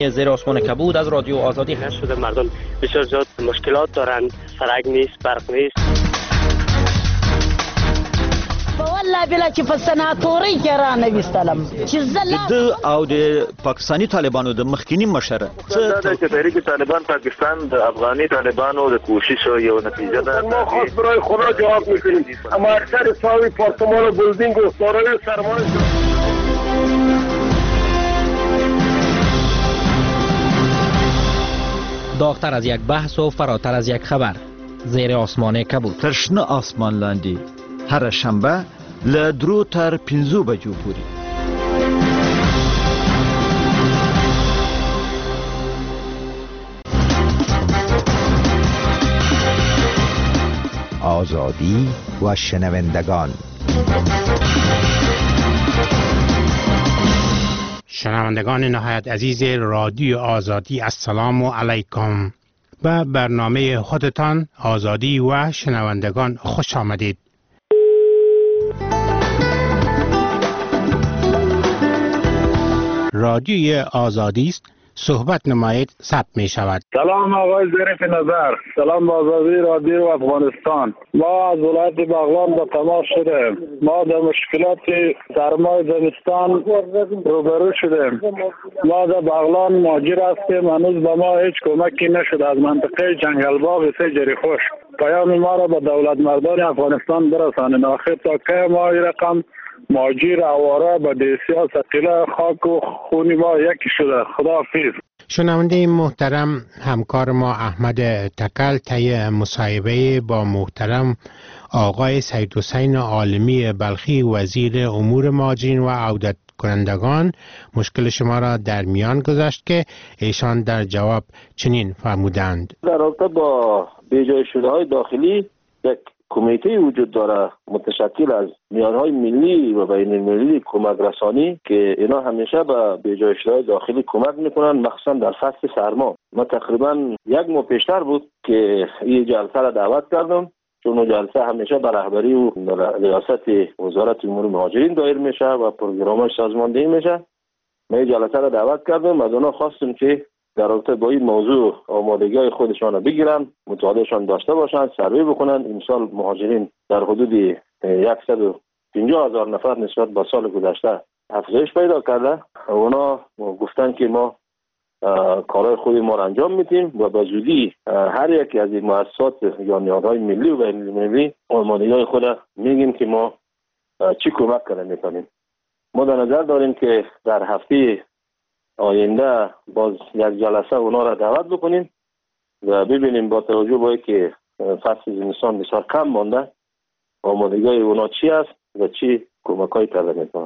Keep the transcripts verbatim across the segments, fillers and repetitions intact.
زیر آسمان کبود از رادیو آزادی هست شده. مردم بسیار زیاد مشکلات دارند، سرک نیست، برق نیست. والله بلا چې په سناتوري کې را نویستلم چې زله د او د پاکستاني طالبانو د مخکینی مشره څه چې تحریک طالبان پاکستان د افغاني طالبانو د کوشش یو نتیجه ده. ما خاص برای خدا جواب میکنیم. اما اکثر ساوی پارتمان و بلدینگ و سارای سرمایه داغتر از یک بحث و فراتر از یک خبر زیر آسمان کبود. ترشنه آسمان لاندی هر شنبه له درو تر پنځو بجو پورې. آزادی و شنوندگان. شنوندگان نهایت عزیز رادیو آزادی، السلام علیکم. به برنامه خودتان آزادی و شنوندگان خوش آمدید. رادیوی آزادی است، صحبت نمایید ثبت می شود. سلام آقای ظریف نظر، سلام به آزادی رادیو افغانستان. ما از ولایت بغلان به تماس شدیم. ما در مشکلات سرمای زمستان روبرو شدیم. ما در بغلان مهاجر هستیم، هنوز به ما هیچ کمکی نشده از منطقه جنگلباغ سه جریخوش. پیام ما را به دولت مردان افغانستان برسانید. آخر تا که ما این رقم مهاجر آواره به دیسیا ثقیله خاک و خونی ما یکی شده. خداحافظ. شنونده محترم، همکار ما احمد تکل طی مصاحبه با محترم آقای سید حسین عالمی بلخی وزیر امور مهاجرین و عودت کنندگان مشکل شما را در میان گذاشت که ایشان در جواب چنین فرمودند: در رابطه با بیجای شده های داخلی یک کمیته وجود داره متشکل از میانهای ملی و بین المللی کمک رسانی که اینا همیشه به بیجای شده های داخلی کمک میکنن، مخصوصا در فصل سرما. ما تقریبا یک ماه پیشتر بود که این جلسه را دعوت کردم، چون جلسه همیشه به رهبری و ریاست وزارت امور مهاجرین دایر میشه و پروگرامش سازماندهی میشه. ما این جلسه را دعوت کردم، از اونا خواستم که در رابطه با این موضوع آمادگی خودشان را بگیرن، مطالعهشان داشته باشند، سروی بکنن. امسال مهاجرین در حدود صد و پنجاه هزار نفر نسبت به سال گذشته افزایش پیدا کرده. اونا گفتن که ما کارهای خود ما را انجام میدیم و به زودی هر یکی از این مؤسسات یا نهادهای ملی و بین المللی آمادگی خود میگیم که ما چی کمک کنیم میکنیم. ما در نظر داریم که در هفته آینده باز یک جلسه اونا را دعوت بکنیم و ببینیم با توجه به اینکه فصل زمستان بسیار کم مانده آمادگی اونا چی است و چی کمک‌های کرده میکنن.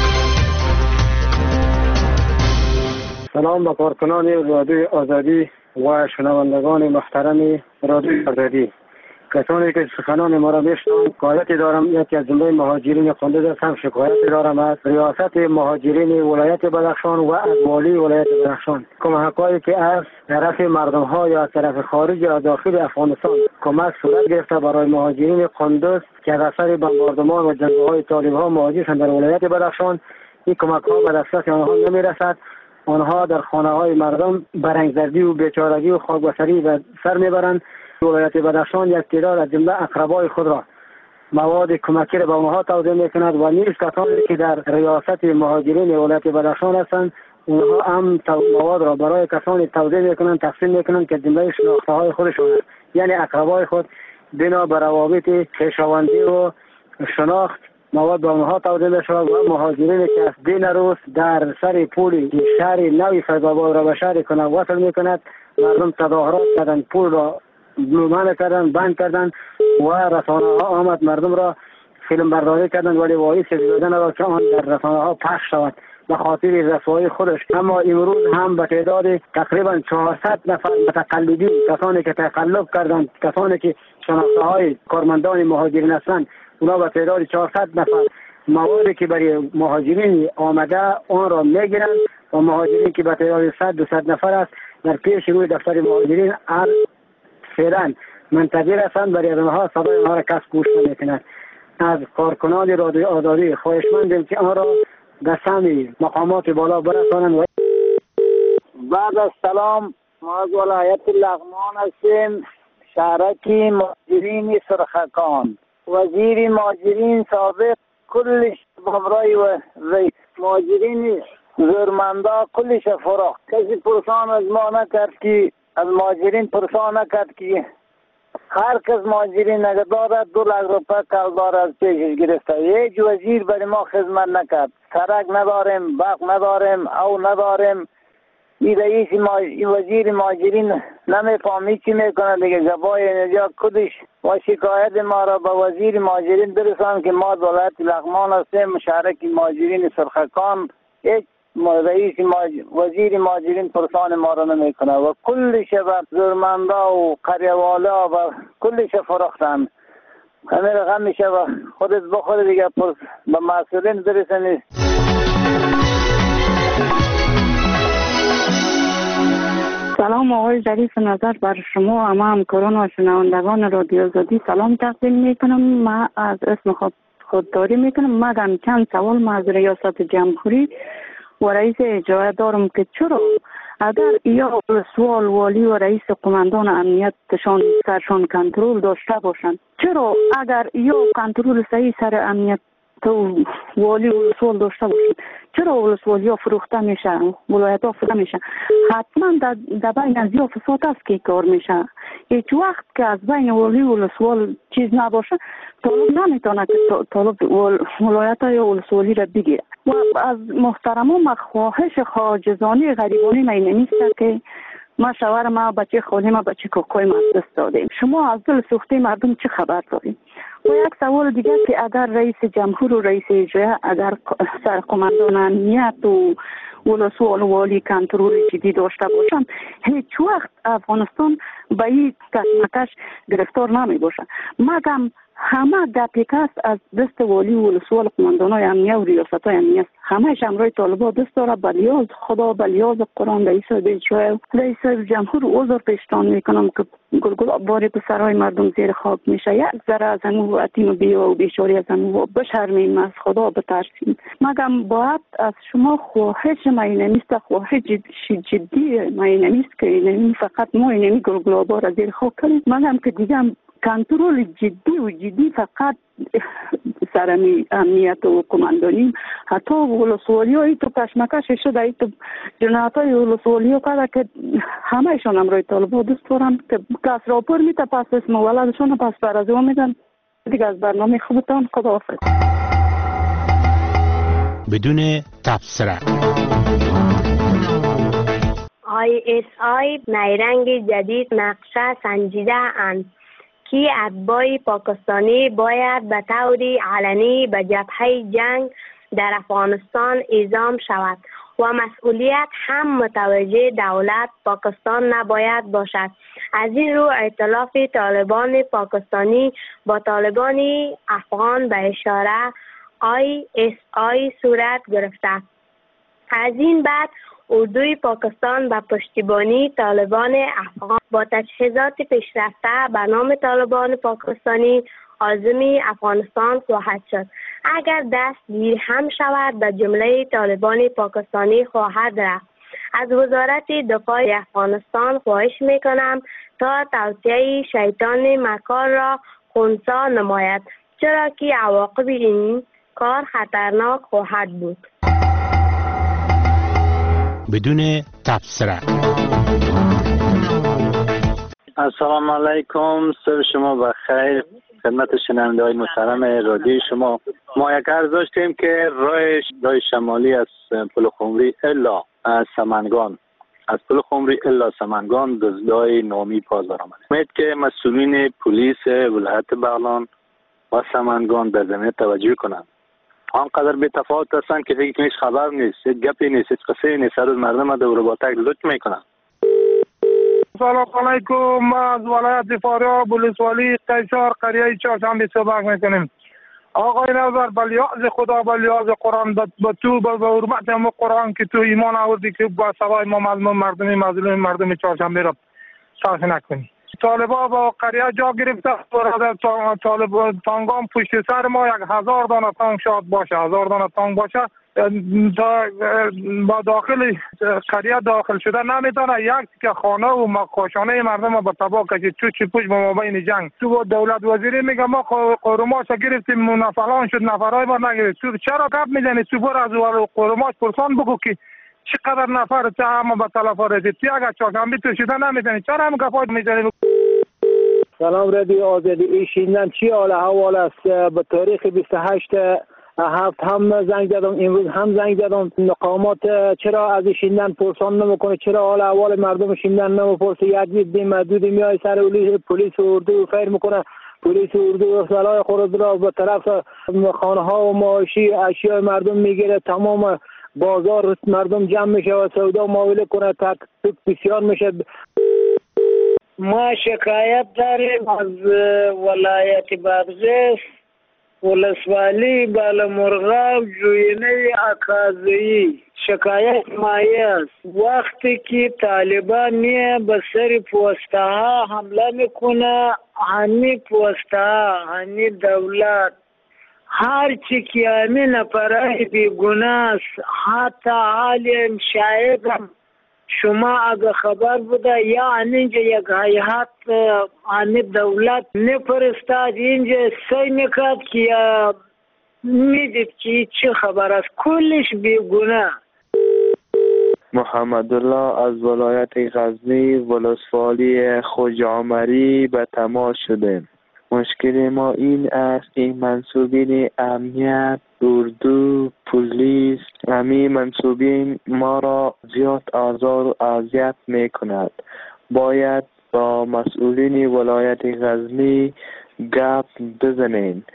سلام به کارکنان رادیو آزادی و شنوندگان محترم رادیو آزادی. کسانی که سخنان ما را میشنوند، شکایتی دارم. یکی از جمله مهاجرین قندوز هستم، شکایتی دارم از ریاست مهاجرین ولایت بدخشان و از والی ولایت بدخشان. کمک‌هایی که از طرف مردم‌ها یا از طرف خارج یا داخل افغانستان کمک صورت گرفته برای مهاجرین قندوز که از اثر بمباردمان و جنگ‌های طالب‌ها مهاجر شدند در ولایت بدخشان، این کمک‌ها به دسترس آنها نمی‌رسد. آنها در خانه‌های مردم برنگزردی و بیچارگی و خاکبسری به سر میبرند. ولایت بدخشان یک تعداد از جمله اقربای خود را مواد کمکی را به آنها توزیع میکند و نیز کسانی که در ریاست مهاجرین ولایت بدخشان هستند اونها هم مواد را برای کسانی توزیع میکنند، تقسیم میکنند که جمله شناخته های خودشان است. یعنی اقربای خود بنا بر روابط خویشاوندی و شناخت مواد به آنها توزیع میشود و مهاجرین که از دین روز در سر پول شهر نوی فیض‌آباد را به شهر کنه وصل میکند، مردم تظاهرات کردند، پول را منع کردن، بند کردن و رسانه ها آمد مردم را فیلم برداری کردن ولی وایس دادن را که آن در رسانه ها پخش شود به خاطر رسوایی خودش. اما امروز هم به تعداد تقریبا چهارصد نفر متقلبین، کسانی که تقلب کردند، کسانی که شناخته های کارمندان مهاجرین هستند، اونا به تعداد چهارصد نفر موادی که برای مهاجرین آمده آن را میگیرند و مهاجرین که به تعداد صد دو صد نفر است در پیش روی دفتر مهاجرین فعلا منتظر هستند. برای آنها صدای آنها را کس گوش نمی‌کند. از کارکنان رادیو آزادی خواهشمندیم که آن را به سمع مقامات بالا برسانند. بعد از سلام، ما از ولایت لغمان هستیم، شهرک مهاجرین سرخکان. وزیر مهاجرین سابق کلش بمرای و مهاجرین زورمندا کلش فراخت. کسی پرسان از ما نکرد که از مهاجرین پرسان نکرد که هر کس مهاجرین اگر دارد دو لک روپه کلدار از پیشش گرفته. یک وزیر برای ما خدمت نکرد. سرک نداریم، برق نداریم، او نداریم. این رئیس وزیر مهاجرین نمیفهمی چی میکنه دیگه. جوای اینجا کدش و شکایت ما را به وزیر مهاجرین برسان که ما دولت لغمان هستیم، شهرک مهاجرین سرخکان. هیچ رئیس وزیر مهاجرین پرسان ما را نمیکنه و کلش به زورمندا و قریوالا و کلش فروختن. همین رقم میشه و خودت بخوری دیگه پرس به مسئولین برسنی. سلام آقای ظریف نظر بر شما و همه همکاران و شنوندگان رادیو آزادی سلام تقدیم میکنم. من از اسم خود خودداری میکنم. مدام چند سوال ما از ریاست جمهوری و رئیس اجرایی دارم که چرا اگر یا سوال والی و رئیس قماندان امنیتشان سرشان کنترل داشته باشند، چرا اگر یا کنترل صحیح سر امنیت تو والی و سوال داشته باشند، چرا ولسوالی ها فروخته میشه، ولایت ها فروخته میشه؟ حتما در بین از یا فساد است که کار میشه. هیچ وقت که از بین والی و ولسوال چیز نباشه طالب نمیتونه که طالب ولایت ها یا ولسوالی را بگیره. و از محترمان خواهش خواجزانی غریبانی من نمیسته که ما شوهر ما بچه خالی ما بچه کوکوی ما دست دادیم. شما از دل سوخته مردم چه خبر داریم؟ و یک سوال دیگه که اگر رئیس جمهور و رئیس اجرایی اگر سرقماندان امنیت و ولسوال و والی کنترل جدی داشته باشند، هیچ وقت افغانستان به این کشمکش گرفتار نمی باشه. مگم همه دقیقه از دست والی و ولسوال قماندانای امنیت و ریاستای امنیت همه امرای طالبا دست داره. بلیاز خدا بلیاز قرآن رئیس اجرایی رئیس جمهور عذر پیشتان میکنم که گلگل باری به سرای مردم زیر خاک میشه. یک ذره از انو اتیم و بیو و بیشاری از انو بشرمیم، از خدا بترسیم. مگم باید از شما خواهش ما این نیست، خواهش جدی ما این نیست که این فقط ما این گلگل بار زیر خاک کنیم. مگم که دیگه کنترل جدی و جدی فقط سر امنیت و کماندانی، حتی ولسوالی های تو کشمکش شده، ای تو جنایت های ولسوالی ها کرده که همه ایشان امروی طالبا دوست دارن که کس راپور میده پس اسم ولدشون پس برازه میدن. دیگه از برنامه خوبتان خداحافظ. بدون تبصره آی اس آی نیرنگ جدید نقشه سنجیده اند که اتباع پاکستانی باید به طور علنی به جبهه جنگ در افغانستان اعزام شود و مسئولیت هم متوجه دولت پاکستان نباید باشد. از این رو ائتلاف طالبان پاکستانی با طالبان افغان به اشاره آی اس آی صورت گرفته. از این بعد اردوی پاکستان به پشتیبانی طالبان افغان با تجهیزات پیشرفته به نام طالبان پاکستانی عازم افغانستان خواهد شد. اگر دست گیر هم شود به جمله طالبان پاکستانی خواهد رفت. از وزارت دفاع افغانستان خواهش میکنم تا توطئه شیطان مکار را خنثی نماید، چرا که عواقب این کار خطرناک خواهد بود. بدون تبصره. السلام علیکم، صبح شما بخیر. خدمت شنونده های محترم رادیو شما، ما یک عرض داشتیم که راه راه شمالی از پل خمری الا سمنگان از پل خمری الا سمنگان دزدای نامی پازدار آمده. امید که مسئولین پلیس ولایت بغلان و سمنگان در زمینه توجه کنند. آنقدر به تفاوت هستند که فکر هیچ خبر نیست، هیچ گپی نیست، هیچ قصه نیست. هر روز مردم دور با تک لوت میکنن. سلام علیکم، ما از ولایت فاریاب ولسوالی قیصر قریه چهارشنبه صحبت میکنیم. آقای نظر بلیاز خدا بلیاز قرآن به تو به حرمت هم قرآن که تو ایمان آوردی که با سوای ما مظلوم مردمی مظلوم مردم چهارشنبه را صرف نکنی. طالبا با قریه جا گرفته طالب تانگام پشت سر ما یک هزار دانه تانگ شاد باشه، هزار دانه تانگ باشه با داخل قریه داخل شده نمیتونه. یک که خانه و مکاشانه مردم به تباه کشید. چو چی پوش با مابین جنگ. تو با دولت وزیری میگه ما قرماش گرفتیم نفلان شد نفرهای ما نگرفت. تو چرا کپ میزنی؟ تو بر از قرماش پرسان بگو که چقدر نفر چه همه به تلف رسید. تو اگر چاکمبی تو شده نمیزنی چرا هم کپات میزنی؟ سلام رادیو آزادی. این شیندن چی حال حوال است؟ به تاریخ بیست و هشت هفت هم زنگ زدم، امروز هم زنگ زدم. مقامات چرا از شیندن پرسان نمیکنه؟ چرا حال احوال مردم شیندن نمیپرسه؟ یک دید محدود میای سر پلیس اردو فیر میکنه. پلیس اردو سلاح خود را به طرف خانه ها و معاشی اشیاء مردم میگیره. تمام بازار مردم جمع میشه و سودا معامله کنه. تک بسیار میشه. ما شکایت داریم از ولایت بادغیس، ولسوالی بالامرغاب، جوینه اکاذی. شکایت مایه است وقتی که طالبان میه به سر پوسته ها حمله میکنه. هنی پوسته ها هنی دولت هر چی که همین نفرهای بیگناه است. حتی حال شاید شما اگه خبر بوده یا اینجا یک هیئت آن دولت نفرستاد اینجا سی میکرد که میدید که چه خبر است. کلش بیگناه. محمد الله از ولایت غزنی ولسوالی خوجامری به تماس شدیم. مشکل ما این است که منصوبین امنیت، اردو، پلیس، همین منصوبین ما را زیاد آزار و اذیت می کند. باید با مسئولین ولایت غزنی گپ بزنین.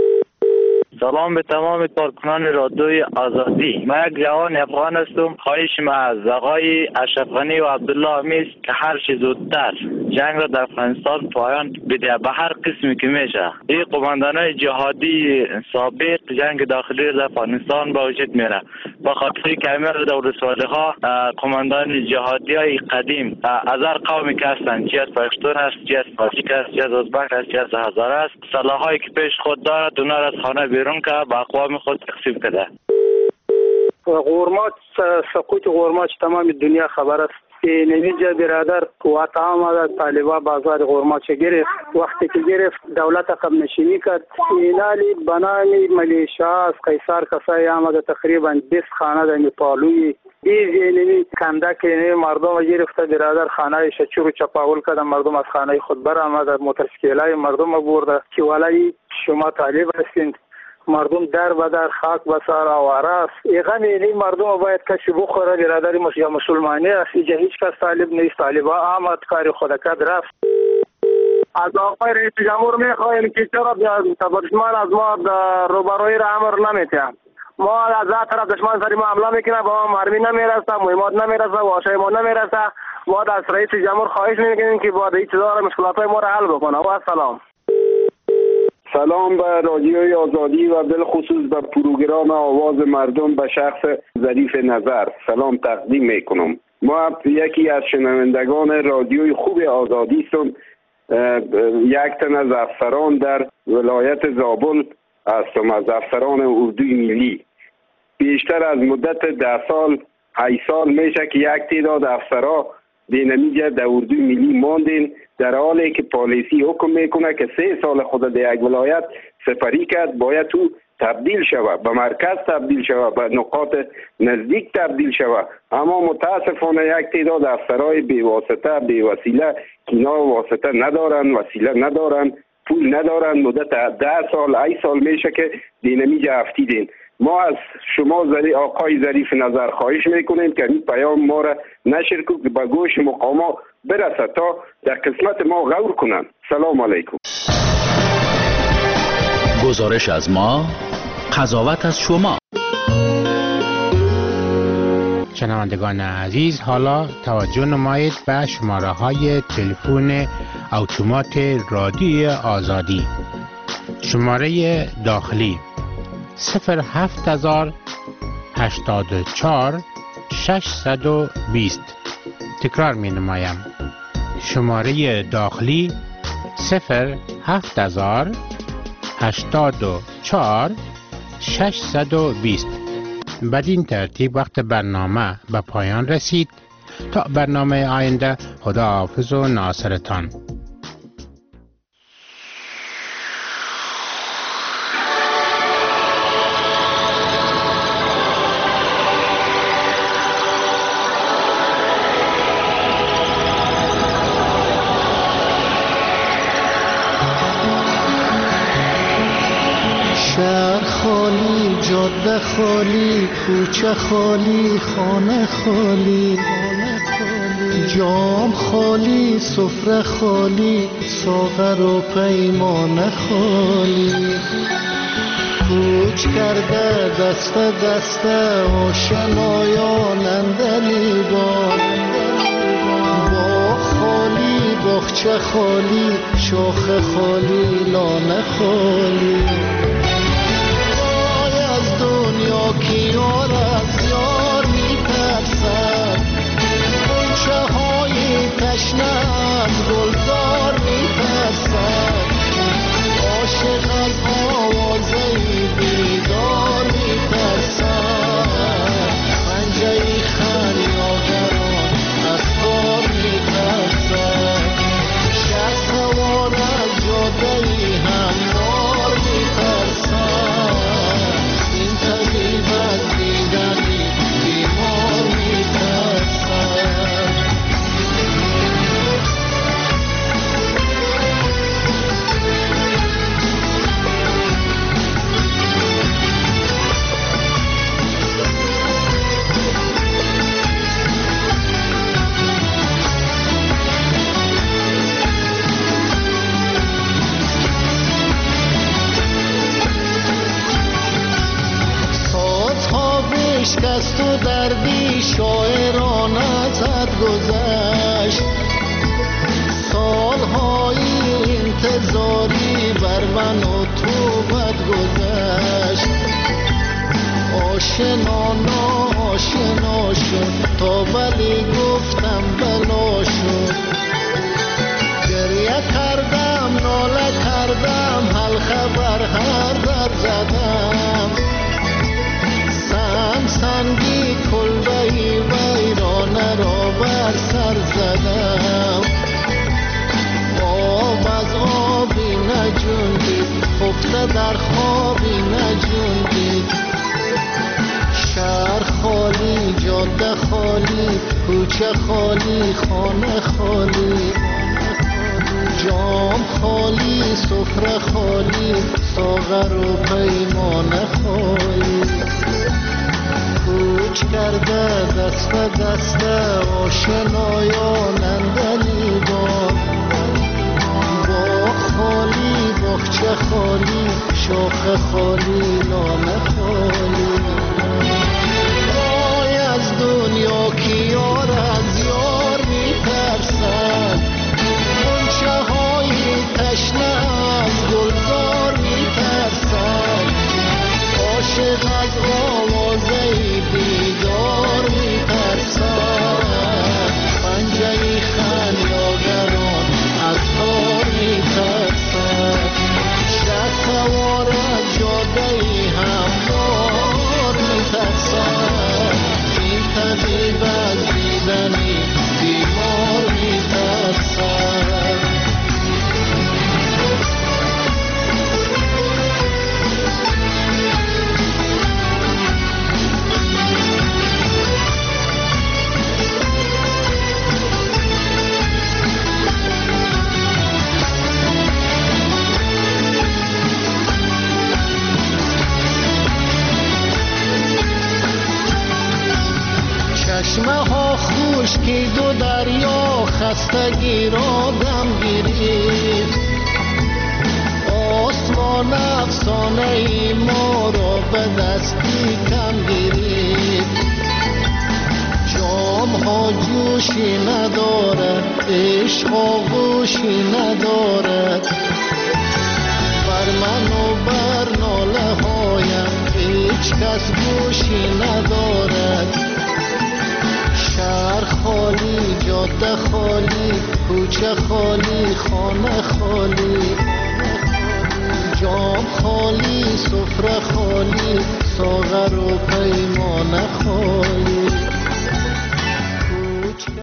سلام به تمام کارکنان رادیوی آزادی. من یک جوان افغان هستم. خواهش ما از آقای اشرف غنی و عبدالله امیس که هر چه زودتر جنگ را در افغانستان پایان بده به هر قسمی که میشه. این قماندانای جهادی سابق جنگ داخلی در افغانستان با وجود میره. با خاطر که همه ولسوالی ها قماندان جهادی های قدیم از هر قومی که هستند، چی از پشتون است، چی از تاجیک است، چی از ازبک است، چی از هزاره است، سلاحایی که پیش خود دارد اونا را از خانه بیرون که با اقوام خود تقسیم کرده. غورماچ سقوط غورماچ تمام دنیا خبر است. نویجه برادر قوات آمد طالبا بازار غورماچ گرفت. وقتی که گرفت دولت عقب نشینی کرد. اینالی بنامی ملیشا از قیصر کسای آمد تقریبا بیست خانه در پالوی این زینی کندک اینه مردم گرفته. برادر خانه شچور چپاول کرد. مردم از خانه خود بر آمد. موتورسیکلای مردم برده که ولای شما طالب هستید. مردم در و در خاک بسار آواره است. ایغم اینی مردم باید کسی بخوره. برادری مسلمانی است. اینجا هیچ کس طالب نیست. طالبا آمد کاری خود کرد رفت. از آقای رئیس جمهور میخواهیم که چرا دشمن از ما روبروی را امر نمیتیم. ما از هر طرف دشمن سری ما حمله میکنه. با ما مرمی نمیرسه، مهمات نمیرسه، واشای ما نمیرسه. ما از رئیس جمهور خواهش میکنیم که با این چیزا مشکلات ما را حل بکنه. و السلام. سلام به رادیوی آزادی و بالخصوص به پروگرام آواز مردم به شخص ظریف نظر سلام تقدیم میکنم. ما یکی از شنوندگان رادیوی خوب آزادی هستم. یک تن از افسران در ولایت زابل هستم، از افسران اردوی ملی. بیشتر از مدت ده سال هشت سال میشه که یک تعداد افسرها دینمیجه در اردوی ملی ماندین، در حالی که پالیسی حکم میکنه که سه سال خود در یک ولایت سپری کرد باید تو تبدیل شود، به مرکز تبدیل شود، به نقاط نزدیک تبدیل شود. اما متاسفانه یک تعداد افسرهای بی واسطه بی وسیله که اینا واسطه ندارن، وسیله ندارن، پول ندارن، مدت ده سال ای سال میشه که دینمیجه افتیدین. ما از شما زری آقای ظریف نظر خواهش میکنیم که این پیام ما را نشر کنید که به گوش مقاما برسه تا در قسمت ما غور کنند. سلام علیکم. گزارش از ما، قضاوت از شما. شنوندگان عزیز، حالا توجه نمایید به شماره های تلفن اتومات رادیوی آزادی. شماره داخلی صفر هفت هزار هشتاد و چهار ششصد و بیست. تکرار می نمایم. شماره داخلی صفر هفت هزار هشتاد و چهار ششصد و بیست. بدین ترتیب وقت برنامه به پایان رسید. تا برنامه آینده، خدا حافظ و ناصرتان. خالی، جاده خالی، کوچه خالی، خانه خالی، جام خالی، سفره خالی، ساغر و پیمانه خالی. کوچ کرده دست دست آشنایان اندلی با با خالی، باغچه خالی، شاخ خالی، لانه خالی. دنیا کی یار از یار می ترسد، غنچه های تشنه از گلزار می ترسد. عاشق از آوازه بیدار می ترسد، پنجه خلیاگران از کار می ترسد. شهر سوار از جاده هموار می ترسد. طبیب از دیدنی بیمار می ترسد. شکست و دردی شاعرانه زد گذشت، سالهای انتظاری بر من و تو بد گذشت. آشنا ناآشنا شد تا ولی گفتم بلا شد. گریه کردم ناله کردم حلقه بر هر در زدم. سنگی کلبهی ویرانه را بر سر زدم. آب از آبی نجوندید، خفته در خوابی نجوندید. شهر خالی، جاده خالی، کوچه خالی، خانه خالی. جام خالی، سفره خالی، ساغر و پیمانه خالی. کوچ کرده دست دست آشنایان اندلی با باغ خالی، باغچه خالی، شاخ خالی، لانه خالی. وای از دنیا کی یار از یار می ترسد، غنچه های تشنه از گلزار می ترسد. عاشق از آوازه بیدار می ترسد، پنجه خلیاگران از کار می ترسد. شه سوار از جاده هموار می ترسد، این طبیب از دیدنی بیمار می ترسد. چشمه ها خشکی دو دریا خستگی را دم گیرید. آسمان افسانه ای ما را به دستی کم گیرید. جام ها جوشی ندارد، عشق آغوشی ندارد. بر من و بر ناله هایم هیچ کس گوشی ندارد. شهر خالی، جاده خالی، کوچه خالی، خانه خالی. جام خالی، سفره خالی، ساغر و پیمان خالی